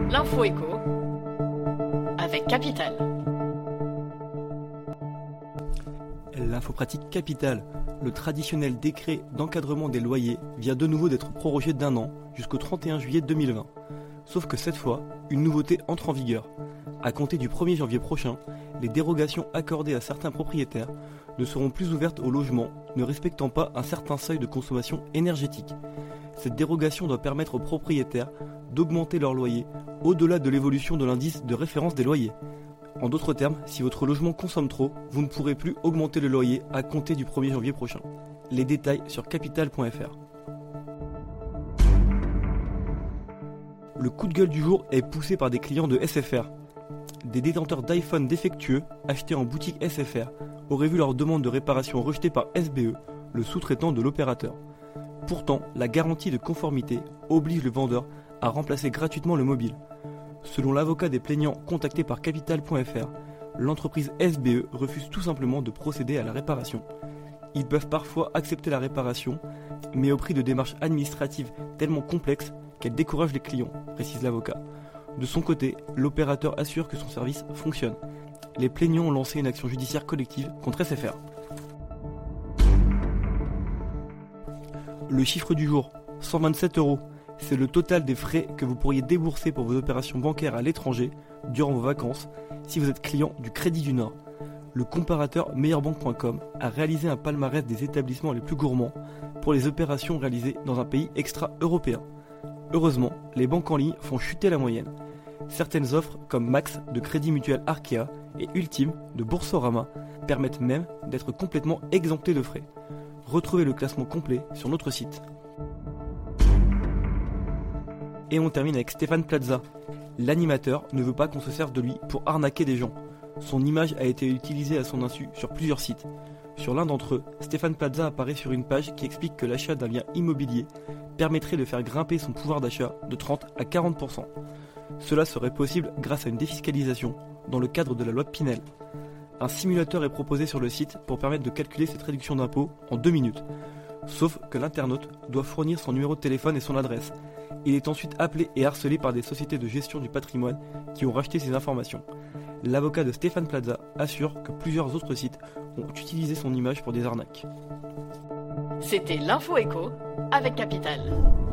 L'info éco avec Capital. L'info pratique Capital. Le traditionnel décret d'encadrement des loyers vient de nouveau d'être prorogé d'un an jusqu'au 31 juillet 2020. Sauf que cette fois, une nouveauté entre en vigueur. À compter du 1er janvier prochain, les dérogations accordées à certains propriétaires ne seront plus ouvertes aux logements ne respectant pas un certain seuil de consommation énergétique. Cette dérogation doit permettre aux propriétaires d'augmenter leur loyer au-delà de l'évolution de l'indice de référence des loyers. En d'autres termes, si votre logement consomme trop, vous ne pourrez plus augmenter le loyer à compter du 1er janvier prochain. Les détails sur capital.fr. Le coup de gueule du jour est poussé par des clients de SFR. Des détenteurs d'iPhone défectueux achetés en boutique SFR auraient vu leur demande de réparation rejetée par SBE, le sous-traitant de l'opérateur. Pourtant, la garantie de conformité oblige le vendeur à remplacer gratuitement le mobile. Selon l'avocat des plaignants contacté par Capital.fr, l'entreprise SBE refuse tout simplement de procéder à la réparation. Ils peuvent parfois accepter la réparation, mais au prix de démarches administratives tellement complexes qu'elles découragent les clients, précise l'avocat. De son côté, l'opérateur assure que son service fonctionne. Les plaignants ont lancé une action judiciaire collective contre SFR. Le chiffre du jour, 127 €. C'est le total des frais que vous pourriez débourser pour vos opérations bancaires à l'étranger durant vos vacances si vous êtes client du Crédit du Nord. Le comparateur meilleurbanque.com a réalisé un palmarès des établissements les plus gourmands pour les opérations réalisées dans un pays extra-européen. Heureusement, les banques en ligne font chuter la moyenne. Certaines offres comme Max de Crédit Mutuel Arkea et Ultime de Boursorama permettent même d'être complètement exemptées de frais. Retrouvez le classement complet sur notre site. Et on termine avec Stéphane Plaza. L'animateur ne veut pas qu'on se serve de lui pour arnaquer des gens. Son image a été utilisée à son insu sur plusieurs sites. Sur l'un d'entre eux, Stéphane Plaza apparaît sur une page qui explique que l'achat d'un bien immobilier permettrait de faire grimper son pouvoir d'achat de 30 à 40%. Cela serait possible grâce à une défiscalisation dans le cadre de la loi Pinel. Un simulateur est proposé sur le site pour permettre de calculer cette réduction d'impôt en 2 minutes. Sauf que l'internaute doit fournir son numéro de téléphone et son adresse. Il est ensuite appelé et harcelé par des sociétés de gestion du patrimoine qui ont racheté ces informations. L'avocat de Stéphane Plaza assure que plusieurs autres sites ont utilisé son image pour des arnaques. C'était l'info éco avec Capital.